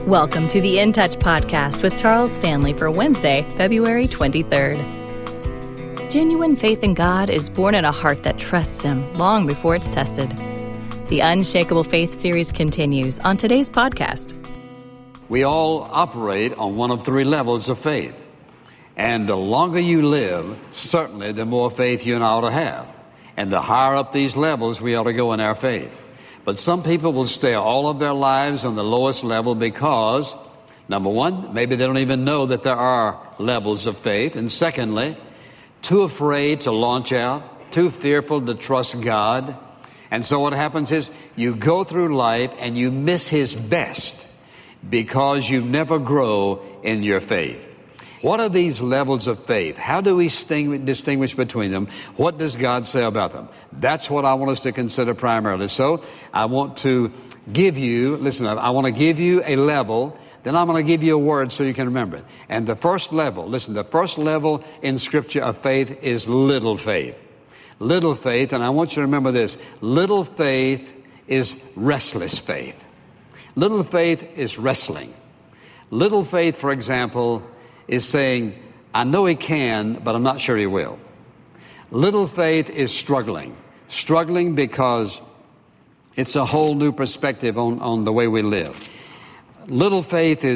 Welcome to the In Touch podcast with Charles Stanley for Wednesday, February 23rd. Genuine faith in God is born in a heart that trusts Him long before it's tested. The Unshakable Faith series continues on today's podcast. We all operate on one of three levels of faith. And the longer you live, certainly the more faith you and I ought to have. And the higher up these levels we ought to go in our faith. But some people will stay all of their lives on the lowest level because, number one, maybe they don't even know that there are levels of faith. And secondly, too afraid to launch out, too fearful to trust God. And so what happens is you go through life and you miss His best because you never grow in your faith. What are these levels of faith? How do we distinguish between them? What does God say about them? That's what I want us to consider primarily. So I want to give you, I want to give you a level, then I'm going to give you a word so you can remember it. And the first level, the first level in Scripture of faith is little faith. Little faith, and I want you to remember this, little faith is restless faith. Little faith is wrestling. Little faith, for example, is saying, I know He can, but I'm not sure He will. Little faith is struggling. Struggling because it's a whole new perspective on the way we live. Little faith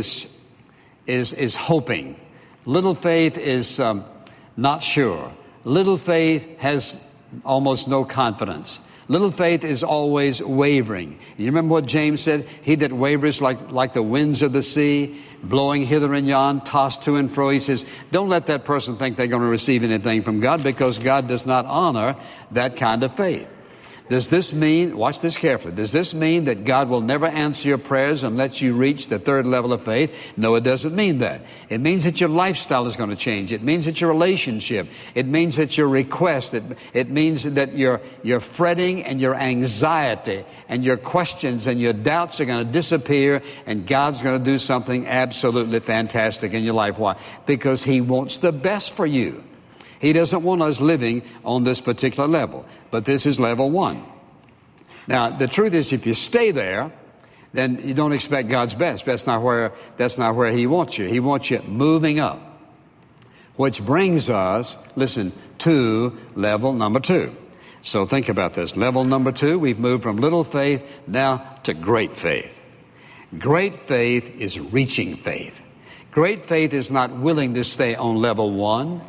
is hoping. Little faith is not sure. Little faith has almost no confidence. Little faith is always wavering. You remember what James said? He that wavers like the winds of the sea, blowing hither and yon, tossed to and fro. He says, don't let that person think they're going to receive anything from God, because God does not honor that kind of faith. Does this mean, watch this carefully, does this mean that God will never answer your prayers unless you reach the third level of faith? No, it doesn't mean that. It means that your lifestyle is going to change. It means that your relationship, it means that your request, it means that your fretting and your anxiety and your questions and your doubts are going to disappear, and God's going to do something absolutely fantastic in your life. Why? Because He wants the best for you. He doesn't want us living on this particular level. But this is level one. Now, the truth is, if you stay there, then you don't expect God's best. That's not where He wants you. He wants you moving up. Which brings us, to level number two. So think about this. Level number two, we've moved from little faith now to great faith. Great faith is reaching faith. Great faith is not willing to stay on level one.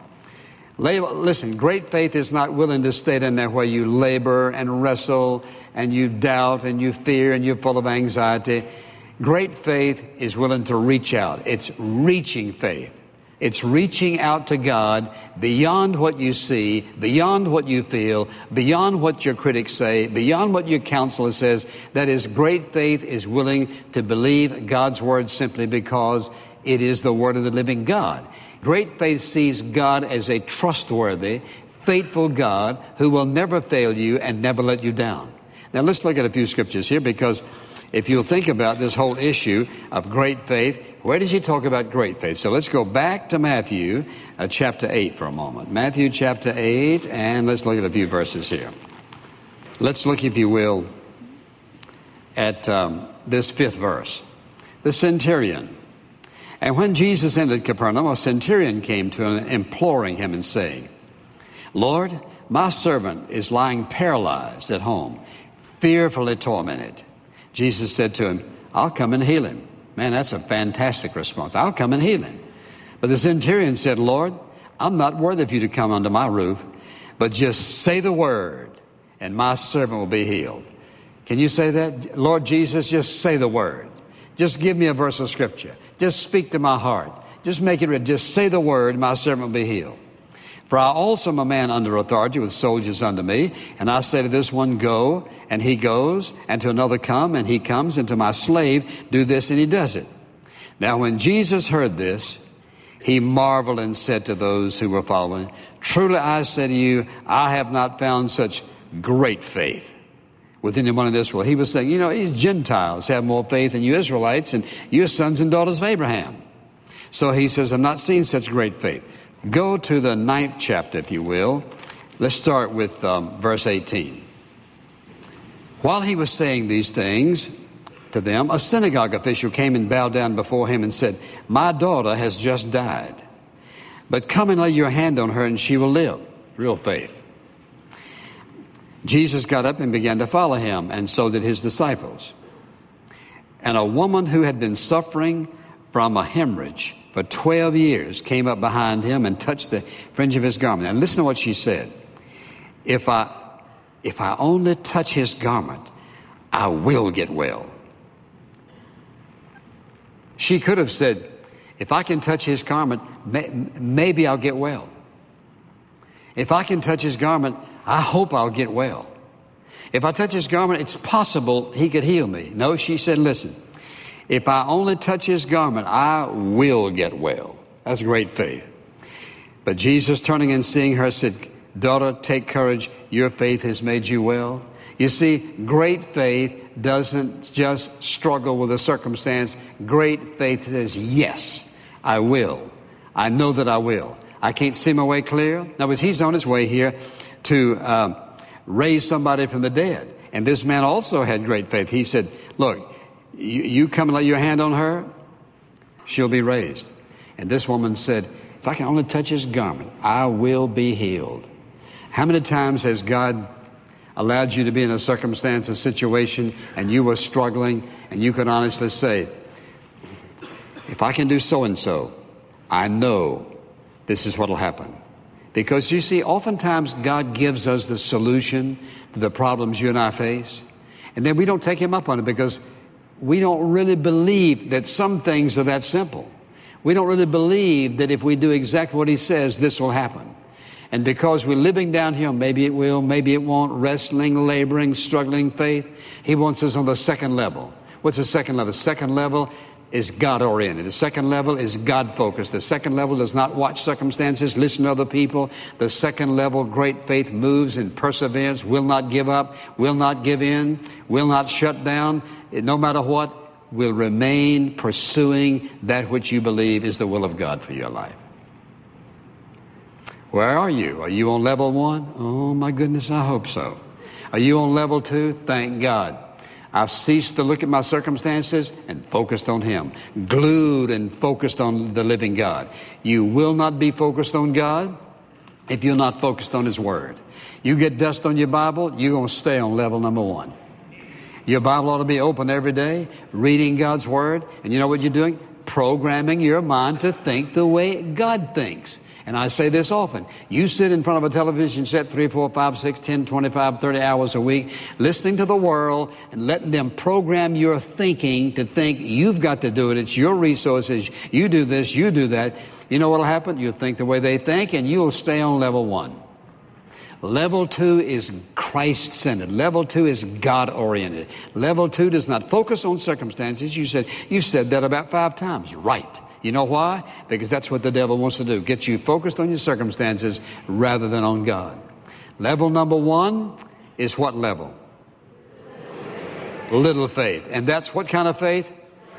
Great faith is not willing to stay in there where you labor and wrestle and you doubt and you fear and you're full of anxiety. Great faith is willing to reach out. It's reaching faith. It's reaching out to God beyond what you see, beyond what you feel, beyond what your critics say, beyond what your counselor says. That is, great faith is willing to believe God's word simply because it is the word of the living God. Great faith sees God as a trustworthy, faithful God who will never fail you and never let you down. Now let's look at a few scriptures here, because if you'll think about this whole issue of great faith, where does He talk about great faith? So let's go back to Matthew chapter 8 for a moment. Matthew chapter 8, and let's look at a few verses here. Let's look, if you will, at this fifth verse. The centurion. And when Jesus entered Capernaum, a centurion came to him, imploring him and saying, Lord, my servant is lying paralyzed at home, fearfully tormented. Jesus said to him, I'll come and heal him. Man, that's a fantastic response. I'll come and heal him. But the centurion said, Lord, I'm not worthy of you to come under my roof, but just say the word, and my servant will be healed. Can you say that? Lord Jesus, just say the word. Just give me a verse of Scripture. Just speak to my heart. Just make it real. Just say the word, my servant will be healed. For I also am a man under authority with soldiers under me. And I say to this one, go, and he goes, and to another, come, and he comes, and to my slave, do this, and he does it. Now when Jesus heard this, He marveled and said to those who were following, truly I say to you, I have not found such great faith with anyone in this world. He was saying, these Gentiles have more faith than you Israelites, and you're sons and daughters of Abraham. So He says, I'm not seeing such great faith. Go to the 9th chapter, if you will. Let's start with verse 18. While He was saying these things, to them, a synagogue official came and bowed down before him and said, "My daughter has just died, but come and lay your hand on her and she will live." Real faith. Jesus got up and began to follow him, and so did his disciples. And a woman who had been suffering from a hemorrhage for 12 years came up behind him and touched the fringe of his garment. And listen to what she said. If I only touch his garment, I will get well. She could have said, if I can touch his garment, maybe I'll get well. If I can touch his garment, I hope I'll get well. If I touch his garment, it's possible he could heal me. No, she said, listen, if I only touch his garment, I will get well. That's great faith. But Jesus, turning and seeing her, said, "Daughter, take courage. Your faith has made you well." You see, great faith doesn't just struggle with a circumstance. Great faith says, yes, I will. I know that I will. I can't see my way clear. In other words, he's on his way here to raise somebody from the dead. And this man also had great faith. He said, look, you come and lay your hand on her, she'll be raised. And this woman said, if I can only touch his garment, I will be healed. How many times has God allowed you to be in a circumstance, a situation, and you were struggling, and you could honestly say, if I can do so-and-so, I know this is what will happen. Because you see, oftentimes God gives us the solution to the problems you and I face, and then we don't take him up on it because we don't really believe that some things are that simple. We don't really believe that if we do exactly what he says, this will happen. And because we're living down here, maybe it will, maybe it won't, wrestling, laboring, struggling faith, he wants us on the second level. What's the second level? The second level is God-oriented. The second level is God-focused. The second level does not watch circumstances, listen to other people. The second level, great faith, moves in perseverance, will not give up, will not give in, will not shut down. No matter what, will remain pursuing that which you believe is the will of God for your life. Where are you? Are you on level 1? Oh, my goodness, I hope so. Are you on level 2? Thank God. I've ceased to look at my circumstances and focused on him. Glued and focused on the living God. You will not be focused on God if you're not focused on his word. You get dust on your Bible, you're going to stay on level number 1. Your Bible ought to be open every day, reading God's word. And you know what you're doing? Programming your mind to think the way God thinks. And I say this often. You sit in front of a television set 3, 4, 5, 6, 10, 25, 30 hours a week, listening to the world and letting them program your thinking to think you've got to do it. It's your resources. You do this, you do that. You know what will happen? You'll think the way they think and you'll stay on level 1. Level 2 is Christ-centered. Level 2 is God-oriented. Level 2 does not focus on circumstances. You said that about 5 times. Right. You know why? Because that's what the devil wants to do. Get you focused on your circumstances rather than on God. Level number 1 is what level? Little faith. And that's what kind of faith?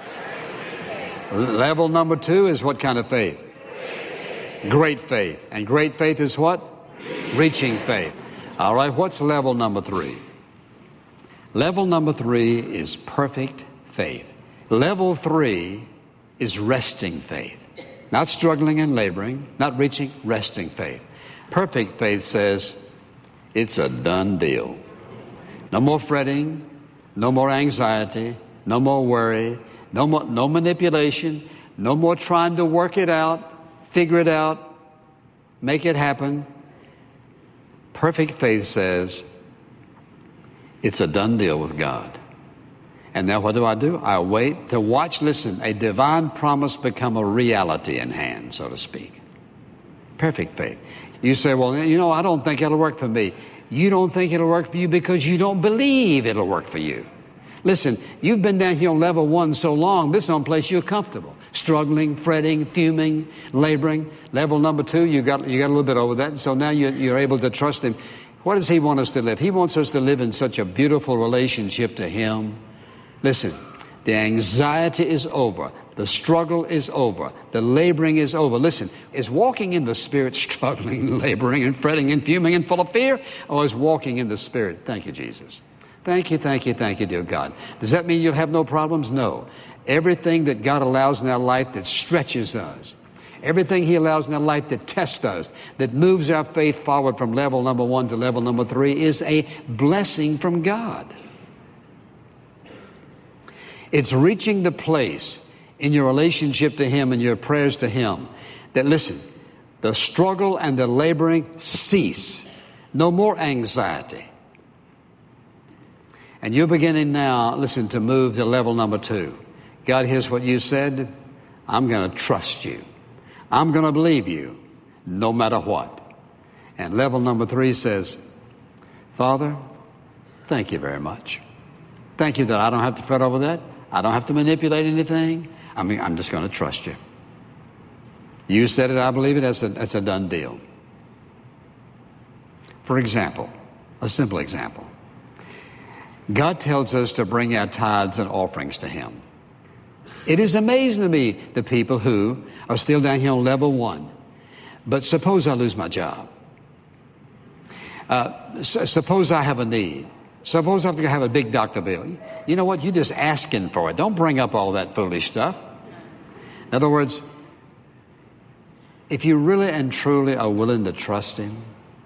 Level number 2 is what kind of faith? Great faith. And great faith is what? Reaching faith. All right, what's level number 3? Level number 3 is perfect faith. Level 3 is resting faith. Not struggling and laboring, not reaching, resting faith. Perfect faith says, it's a done deal. No more fretting, no more anxiety, no more worry, no manipulation, no more trying to work it out, figure it out, make it happen. Perfect faith says, it's a done deal with God. And now what do? I wait to watch, listen, a divine promise become a reality in hand, so to speak. Perfect faith. You say, well, I don't think it'll work for me. You don't think it'll work for you because you don't believe it'll work for you. Listen, you've been down here on level 1 so long, this is some place you're comfortable. Struggling, fretting, fuming, laboring. Level number 2, you got a little bit over that, so now you're able to trust him. What does he want us to live? He wants us to live in such a beautiful relationship to him. Listen, the anxiety is over. The struggle is over. The laboring is over. Listen, is walking in the Spirit struggling, laboring, and fretting, and fuming, and full of fear? Or is walking in the Spirit, thank you, Jesus, Thank you, dear God. Does that mean you'll have no problems? No. Everything that God allows in our life that stretches us, everything He allows in our life that tests us, that moves our faith forward from level number 1 to level number 3 is a blessing from God. It's reaching the place in your relationship to Him and your prayers to Him that, listen, the struggle and the laboring cease. No more anxiety. And you're beginning now, listen, to move to level number 2. God, here's what you said. I'm going to trust you. I'm going to believe you no matter what. And level number 3 says, Father, thank you very much. Thank you that I don't have to fret over that. I don't have to manipulate anything. I'm just going to trust you. You said it, I believe it. That's a done deal. For example, a simple example. God tells us to bring our tithes and offerings to Him. It is amazing to me, the people who are still down here on level 1. But suppose I lose my job. Suppose I have a need. Suppose I have to have a big doctor bill. You know what? You're just asking for it. Don't bring up all that foolish stuff. In other words, if you really and truly are willing to trust Him,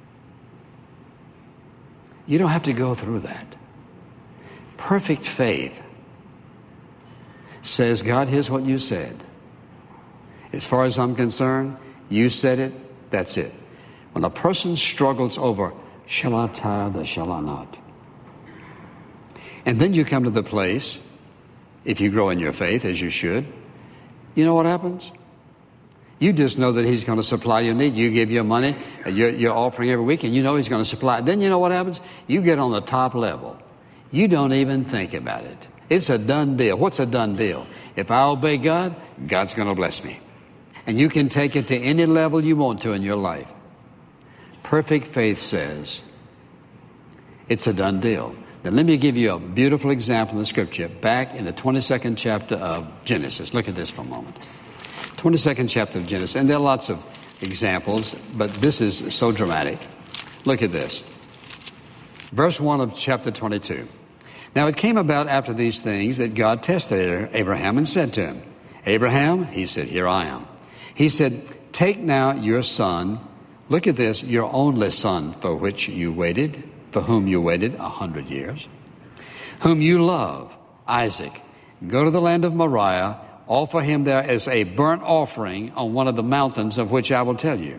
you don't have to go through that. Perfect faith says, God, here's what you said. As far as I'm concerned, you said it, that's it. When a person struggles over, shall I tithe or shall I not? And then you come to the place, if you grow in your faith, as you should, you know what happens? You just know that He's going to supply your need. You give your money, your offering every week, and you know He's going to supply it. Then you know what happens? You get on the top level. You don't even think about it. It's a done deal. What's a done deal? If I obey God, God's going to bless me. And you can take it to any level you want to in your life. Perfect faith says it's a done deal. Now let me give you a beautiful example in the Scripture back in the 22nd chapter of Genesis. Look at this for a moment. 22nd chapter of Genesis. And there are lots of examples, but this is so dramatic. Look at this. Verse 1 of chapter 22. Now it came about after these things that God tested Abraham and said to him, Abraham, he said, here I am. He said, take now your son, look at this, your only son for whom you waited 100 years, whom you love, Isaac. Go to the land of Moriah, offer him there as a burnt offering on one of the mountains of which I will tell you.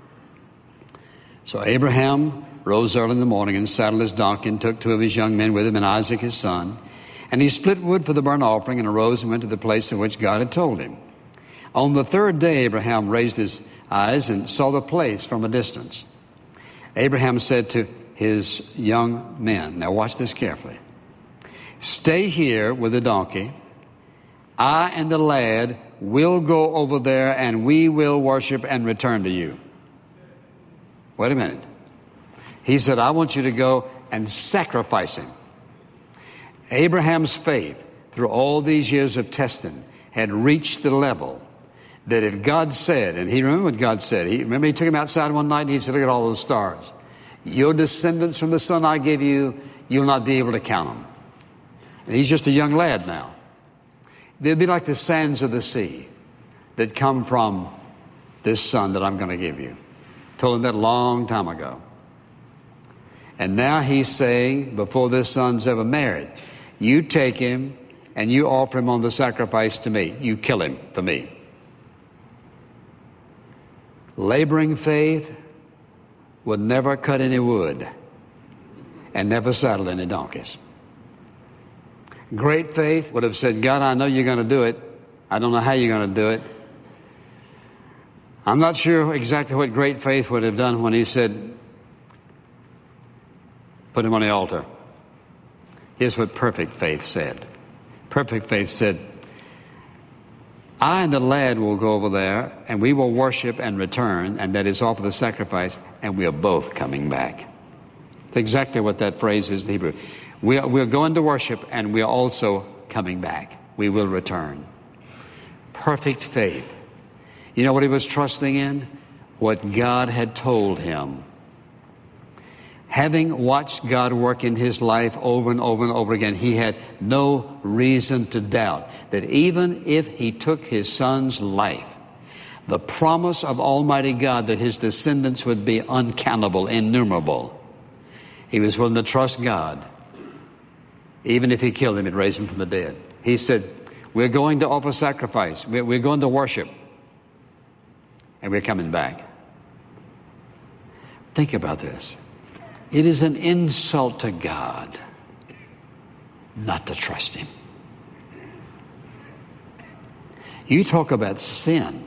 So Abraham rose early in the morning and saddled his donkey and took 2 of his young men with him and Isaac his son. And he split wood for the burnt offering and arose and went to the place in which God had told him. On the 3rd day, Abraham raised his eyes and saw the place from a distance. Abraham said to his young men, now watch this carefully, stay here with the donkey. I and the lad will go over there and we will worship and return to you. Wait a minute. He said, I want you to go and sacrifice him. Abraham's faith, through all these years of testing, had reached the level that if God said, and he remembered what God said. He took him outside one night and he said, look at all those stars. Your descendants from the son I give you, you'll not be able to count them. And he's just a young lad now. They'll be like the sands of the sea that come from this son that I'm going to give you. Told him that a long time ago. And now he's saying, before this son's ever married, you take him and you offer him on the sacrifice to me. You kill him for me. Laboring faith would never cut any wood and never saddle any donkeys. Great faith would have said, God, I know you're going to do it. I don't know how you're going to do it. I'm not sure exactly what great faith would have done when he said, put him on the altar. Here's what perfect faith said. Perfect faith said, I and the lad will go over there and we will worship and return, and that is offer the sacrifice, and we are both coming back. That's exactly what that phrase is in Hebrew. We're going to worship and we are also coming back. We will return. Perfect faith. You know what he was trusting in? What God had told him. Having watched God work in his life over and over and over again, he had no reason to doubt that even if he took his son's life, the promise of Almighty God that his descendants would be uncountable, innumerable, he was willing to trust God. Even if he killed him, he'd raise him from the dead. He said, we're going to offer sacrifice. We're going to worship. And we're coming back. Think about this. It is an insult to God not to trust him. You talk about sin,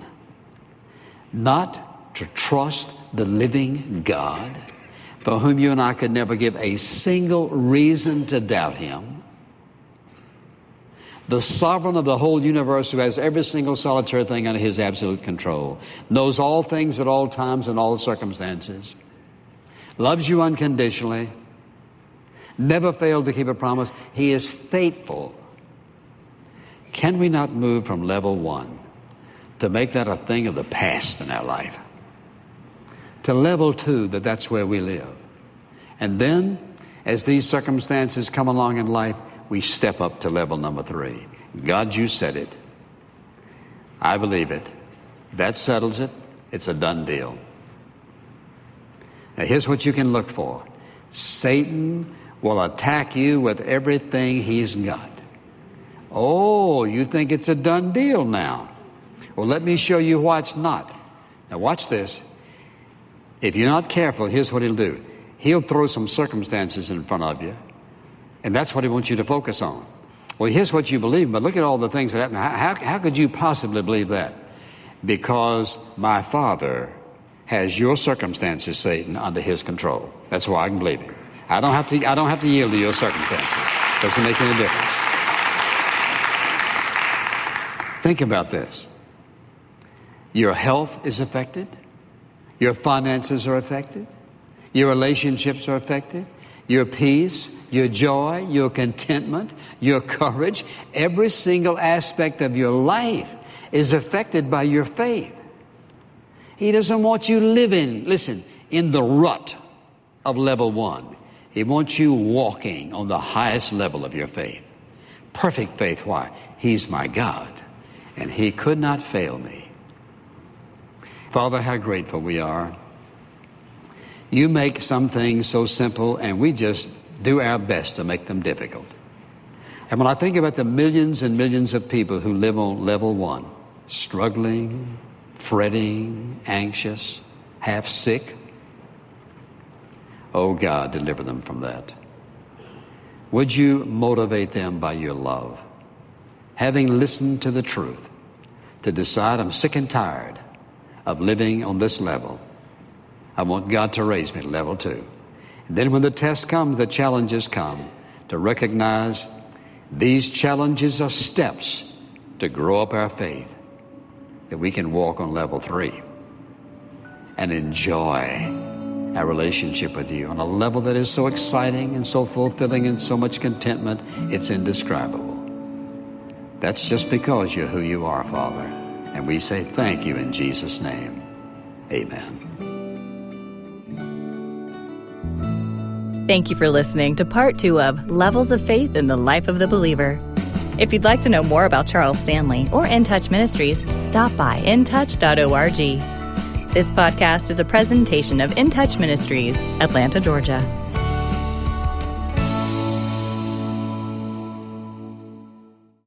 not to trust the living God, for whom you and I could never give a single reason to doubt him. The sovereign of the whole universe, who has every single solitary thing under his absolute control, knows all things at all times and all circumstances, loves you unconditionally, never failed to keep a promise. He is faithful. Can we not move from level 1 to make that a thing of the past in our life? To level 2, that's where we live. And then, as these circumstances come along in life, we step up to level number 3. God, you said it. I believe it. That settles it. It's a done deal. Now, here's what you can look for. Satan will attack you with everything he's got. Oh, you think it's a done deal now? Well, let me show you why it's not. Now, watch this. If you're not careful, here's what he'll do. He'll throw some circumstances in front of you, and that's what he wants you to focus on. Well, here's what you believe, but look at all the things that happen. How could you possibly believe that? Because my Father has your circumstances, Satan, under his control. That's why I can believe it. I don't have to yield to your circumstances. Doesn't make any difference. Think about this. Your health is affected. Your finances are affected. Your relationships are affected. Your peace, your joy, your contentment, your courage, every single aspect of your life is affected by your faith. He doesn't want you living, listen, in the rut of level 1. He wants you walking on the highest level of your faith. Perfect faith. Why? He's my God, and he could not fail me. Father, how grateful we are. You make some things so simple, and we just do our best to make them difficult. And when I think about the millions and millions of people who live on level 1, struggling, fretting, anxious, half sick, oh God, deliver them from that. Would you motivate them by your love, having listened to the truth, to decide I'm sick and tired of living on this level. I want God to raise me to level 2. And then when the test comes, the challenges come, to recognize these challenges are steps to grow up our faith, that we can walk on level 3 and enjoy our relationship with you on a level that is so exciting and so fulfilling and so much contentment, it's indescribable. That's just because you're who you are, Father. And we say thank you in Jesus' name. Amen. Thank you for listening to part 2 of Levels of Faith in the Life of the Believer. If you'd like to know more about Charles Stanley or In Touch Ministries, stop by intouch.org. This podcast is a presentation of In Touch Ministries, Atlanta, Georgia.